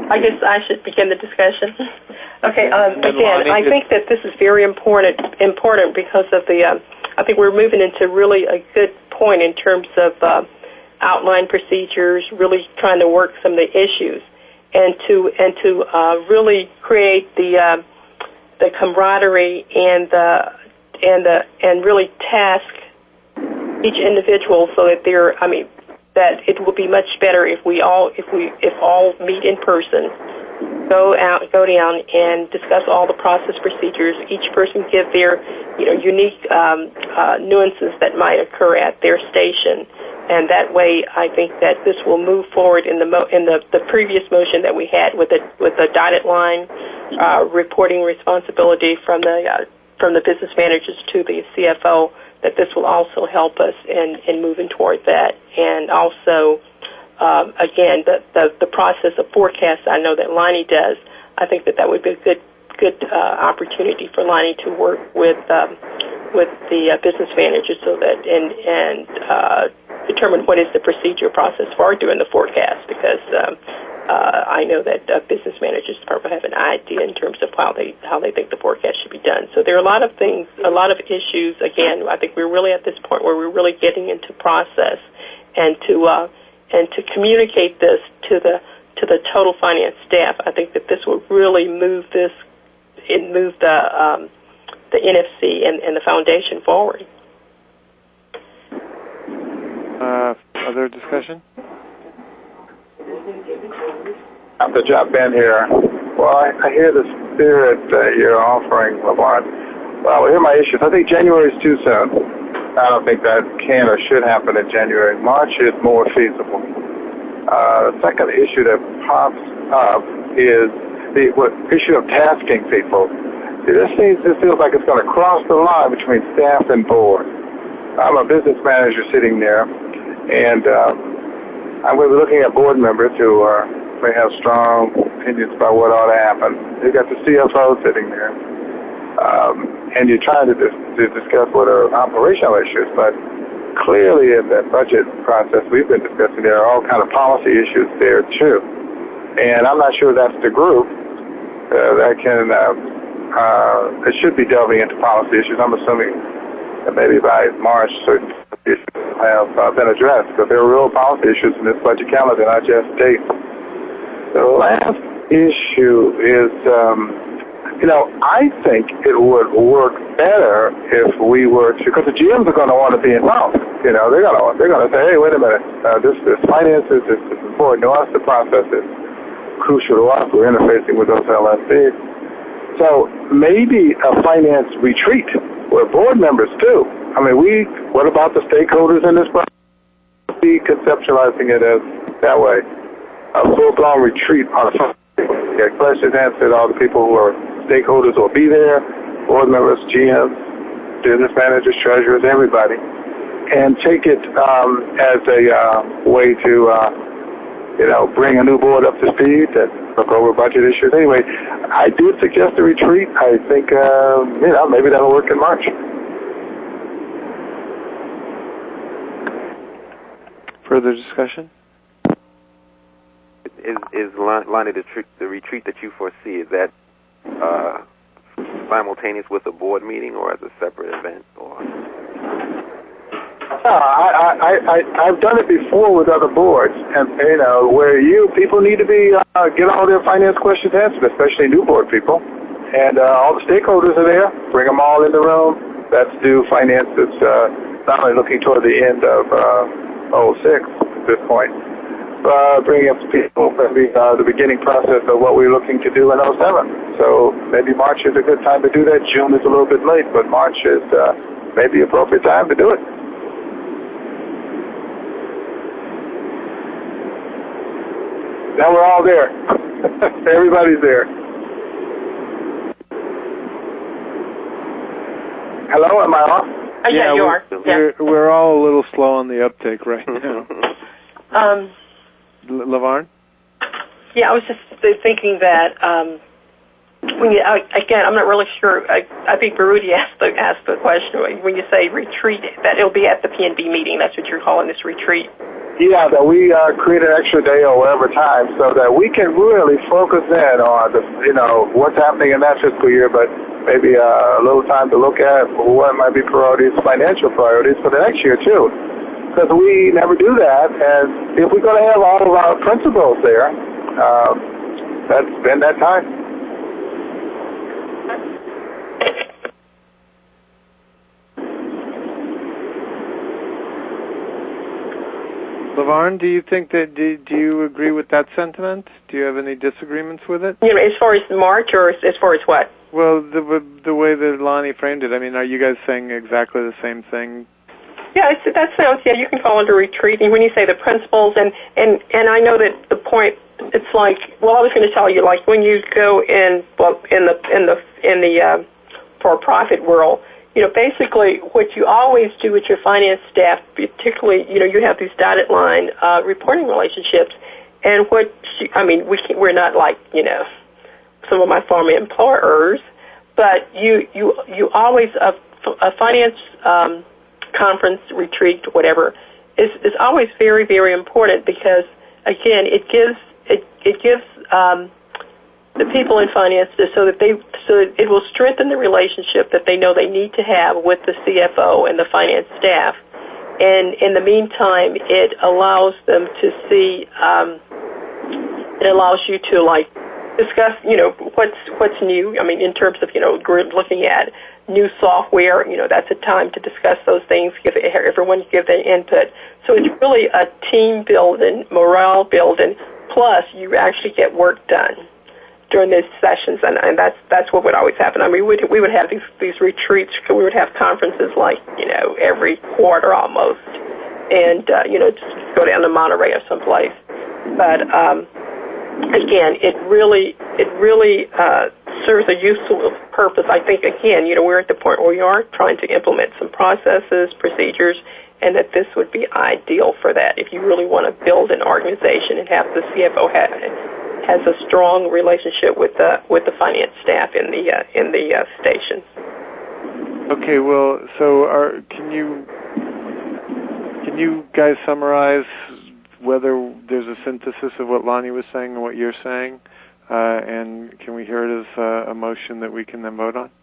I guess I should begin the discussion. Okay. Again, I think that this is very important because of the. I think we're moving into really a good point in terms of outline procedures, really trying to work some of the issues, and to really create the camaraderie and really task each individual so that that it will be much better if all meet in person, go down and discuss all the process procedures. Each person give their unique nuances that might occur at their station, and that way I think that this will move forward in the previous motion that we had with the dotted line reporting responsibility from the business managers to the CFO. That this will also help us in moving toward that. And also, again, the process of forecast I know that Lonnie does. I think that would be a good opportunity for Lonnie to work with the business managers so that and determine what is the procedure process for doing the forecast, because I know that business managers probably have an idea in terms of how they think the forecast should be done. So there are a lot of things, a lot of issues. Again, I think we're really at this point where we're really getting into process and to communicate this to the total finance staff. I think that this will really move the NFC and the foundation forward. Other discussion? I have to jump in here. Well, I hear the spirit that you're offering, Lamont. Well, here are my issues. I think January is too soon. I don't think that can or should happen in January. March is more feasible. The second issue that pops up is the issue of tasking people. This feels like it's going to cross the line between staff and board. I'm a business manager sitting there, and I'm going to be looking at board members who may have strong opinions about what ought to happen. You've got the CFO sitting there, and you're trying to discuss what are operational issues, but clearly in that budget process we've been discussing, there are all kind of policy issues there too. And I'm not sure that's the group that should be delving into policy issues. I'm assuming that maybe by March certain issues have been addressed, but there are real policy issues in this budget calendar, not just dates. The last issue is, I think it would work better if we were to, because the GMs are going to want to be involved. They're going to say, hey, wait a minute, this finances, this is important to us, the process is crucial to us, we're interfacing with those LSPs. So maybe a finance retreat where board members too. What about the stakeholders in this process? Be conceptualizing it as that way. A full-blown retreat on a get questions answered, all the people who are stakeholders will be there, board members, GMs, business managers, treasurers, everybody, and take it as a way to, bring a new board up to speed and look over budget issues. Anyway, I did suggest a retreat. I think, maybe that'll work in March. Further discussion? Is Lonnie, the retreat that you foresee, is that simultaneous with a board meeting or as a separate event? Or? I've done it before with other boards, and where people need to be get all their finance questions answered, especially new board people, and all the stakeholders are there. Bring them all in the room. Let's do finances. Not only looking toward the end of 06 at this point. Bringing up people, maybe the beginning process of what we're looking to do in 07. So maybe March is a good time to do that. June is a little bit late, but March is maybe the appropriate time to do it. Now we're all there. Everybody's there. Hello, am I off? Yeah, you are. We're all a little slow on the uptake right now. LaVarn? Yeah, I was just thinking that again, I'm not really sure. I think Baruti asked the question when you say retreat, that it'll be at the PNB meeting. That's what you're calling this retreat. Yeah, that we create an extra day or whatever time so that we can really focus in on what's happening in that fiscal year, but maybe a little time to look at what might be priorities, financial priorities for the next year too. Because we never do that, and if we're going to have all of our principals there, let's spend that time. LaVarn, do you think that? Do you agree with that sentiment? Do you have any disagreements with it? As far as March, or as far as what? Well, the way that Lonnie framed it. I mean, are you guys saying exactly the same thing? Yeah, that sounds. Yeah, you can call it a retreat. And when you say the principles, and I know that the point, it's like. Well, I was going to tell you, like when you go in the for-profit world. Basically what you always do with your finance staff, particularly, you have these dotted line reporting relationships, and we're not like, some of my former employers, but you always, a finance conference, retreat, whatever, is always very, very important because, again, it gives the people in finance so that it will strengthen the relationship that they know they need to have with the CFO and the finance staff. And in the meantime, it allows them to see, it allows you to like discuss, what's new. I mean, in terms of, looking at new software, that's a time to discuss those things, everyone give their input. So it's really a team building, morale building, plus you actually get work done during these sessions, and that's what would always happen. I mean, we would have these retreats. We would have conferences like every quarter almost, and just go down to Monterey or someplace. But again, it really serves a useful purpose. I think again, we're at the point where we are trying to implement some processes, procedures, and that this would be ideal for that. If you really want to build an organization and have the CFO has a strong relationship with the finance staff in the stations. Okay, well, so can you guys summarize whether there's a synthesis of what Lonnie was saying and what you're saying, and can we hear it as a motion that we can then vote on?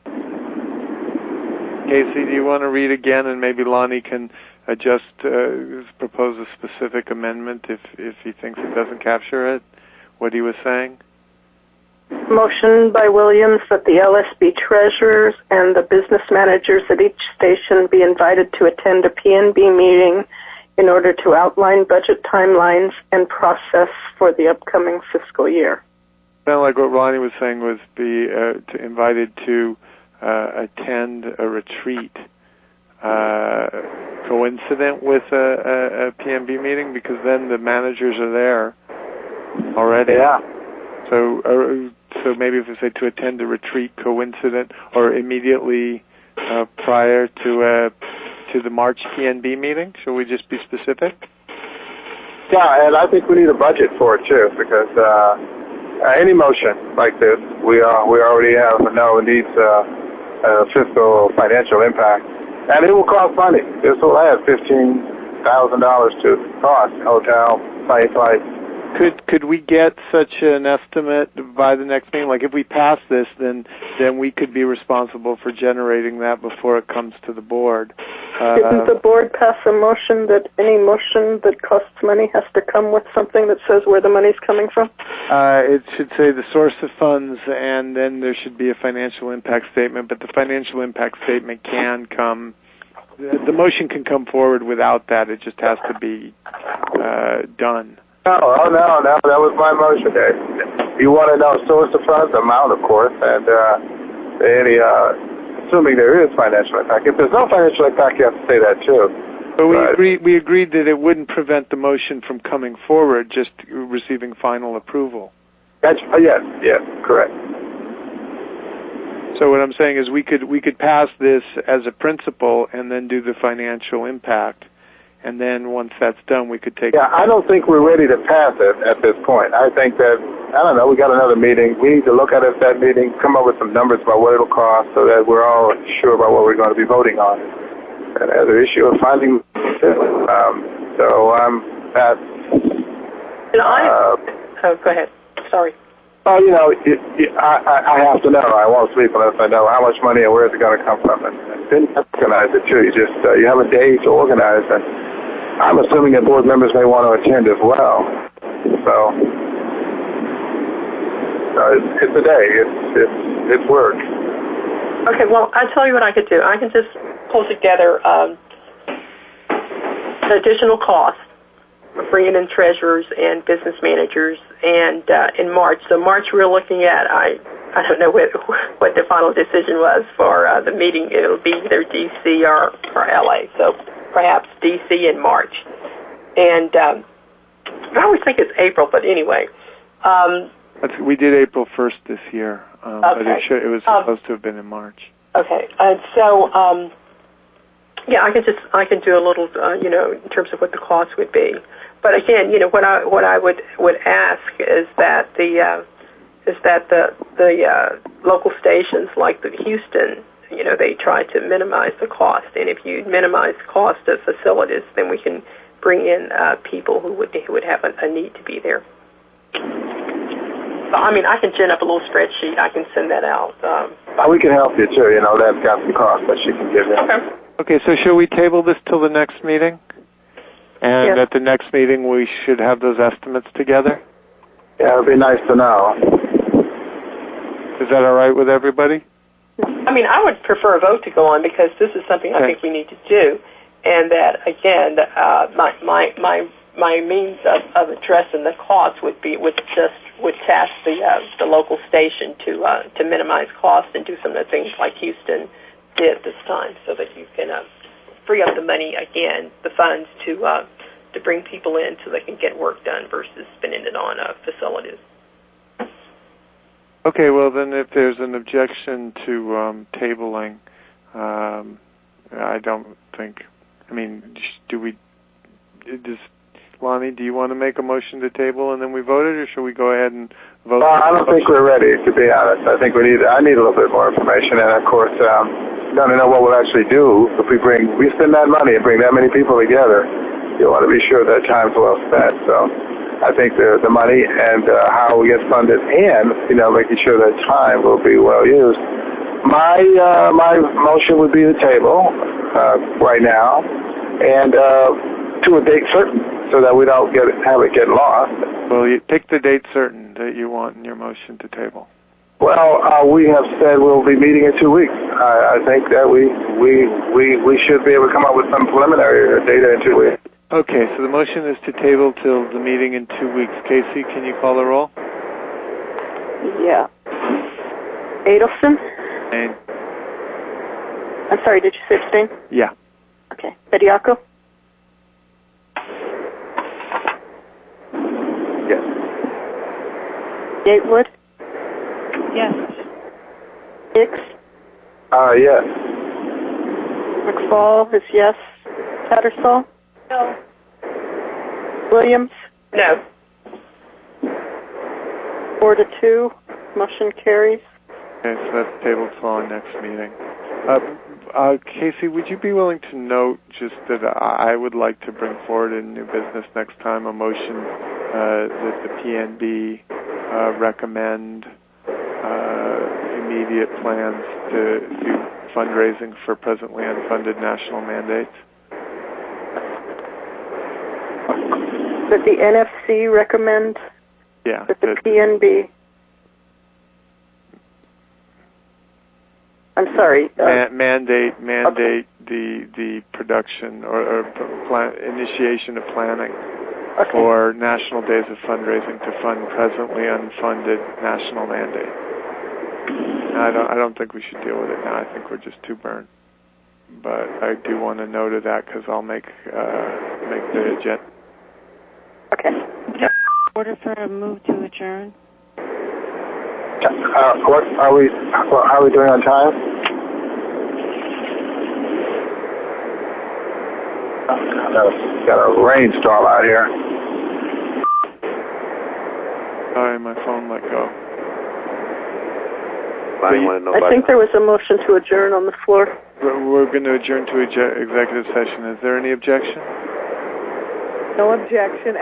Casey, do you want to read again, and maybe Lonnie can adjust, propose a specific amendment if he thinks it doesn't capture it? What he was saying? Motion by Williams that the LSB treasurers and the business managers at each station be invited to attend a PNB meeting in order to outline budget timelines and process for the upcoming fiscal year. Sound like what Ronnie was saying was be invited to attend a retreat coincident with a PNB meeting, because then the managers are there already. Yeah. So maybe if we say to attend a retreat coincident or immediately prior to the March PNB meeting, shall we just be specific? Yeah, and I think we need a budget for it too, because any motion like this, we already have it needs a fiscal financial impact, and it will cost money. This will add $15,000 to the cost, hotel, flights. Could we get such an estimate by the next meeting? Like if we pass this, then we could be responsible for generating that before it comes to the board. Didn't the board pass a motion that any motion that costs money has to come with something that says where the money's coming from? It should say the source of funds, and then there should be a financial impact statement, but the financial impact statement can come. The motion can come forward without that. It just has to be done. No, that was my motion, Dave. You want to know source of funds, amount, of course, and assuming there is financial impact. If there's no financial impact, you have to say that too. But we agreed that it wouldn't prevent the motion from coming forward, just receiving final approval. Yes, correct. So what I'm saying is we could pass this as a principle and then do the financial impact. And then once that's done, we could take... Yeah, I don't think we're ready to pass it at this point. I think that, we got another meeting. We need to look at it at that meeting, come up with some numbers about what it'll cost so that we're all sure about what we're going to be voting on. And as an issue of finding So that's. Go ahead. Sorry. Well, I have to know. I won't sleep unless I know how much money and where it's going to come from. And then organize it too. You have a day to organize, and I'm assuming that board members may want to attend as well. So it's a day. It's work. Okay. Well, I'll tell you what I could do. I can just pull together additional costs for bringing in treasurers and business managers, and in March. So March we're looking at, I don't know what the final decision was for the meeting. It'll be either D.C. or L.A., so perhaps D.C. in March. And I always think it's April, but anyway. We did April 1st this year, but it was supposed to have been in March. Okay, and so... yeah, I can do a little, in terms of what the cost would be. But again, what I would ask is that the local stations like the Houston, they try to minimize the cost. And if you minimize the cost of facilities, then we can bring in people who would have a need to be there. So, I can gin up a little spreadsheet. I can send that out. We can help you too. That's got some cost that she can give you. Okay. Okay, so shall we table this till the next meeting? And yes. At the next meeting, we should have those estimates together? Yeah, it would be nice to know. Is that all right with everybody? I would prefer a vote to go on because this is something I think we need to do. And that, again, my means of addressing the cost would task the local station to minimize costs and do some of the things like Houston did this time, so that you can free up the money again, the funds to bring people in so they can get work done versus spending it on facilities. Okay, well then, if there's an objection to tabling, I don't think. Lonnie, do you want to make a motion to table and then we vote it, or should we go ahead and vote? Well, I don't think we're ready, to be honest. I think I need a little bit more information, and of course, going to know what we'll actually do if we spend that money and bring that many people together. You want to be sure that time's well spent. So I think the money and how we get funded, and making sure that time will be well used. My motion would be the table right now, and to a date certain, so that we don't have it get lost. Well, you pick the date certain that you want in your motion to table. Well, we have said we'll be meeting in 2 weeks. I think that we should be able to come up with some preliminary data in 2 weeks. Okay, so the motion is to table till the meeting in 2 weeks. Casey, can you call the roll? Yeah. Adelson? Aye. I'm sorry, did you say abstain? Yeah. Okay. Bediako? Yes. Gatewood? Yes. Hicks? Yes. McFall is yes. Tattersall? No. Williams? No. 4-2. Motion carries. Okay, so that's tabled till our next meeting. Casey, would you be willing to note just that I would like to bring forward in new business next time a motion that the PNB recommend immediate plans to do fundraising for presently unfunded national mandates? That the NFC recommend that the PNB... I'm sorry. Mandate the production or initiation of planning for national days of fundraising to fund presently unfunded national mandate. I don't think we should deal with it now. I think we're just too burnt. But I do want to note of that because I'll make the agenda. Okay. Order for a move to adjourn. What are we? How are we doing on time? Got a rainstorm out here. Sorry, my phone let go. I think there was a motion to adjourn on the floor. We're going to adjourn to executive session. Is there any objection? No objection.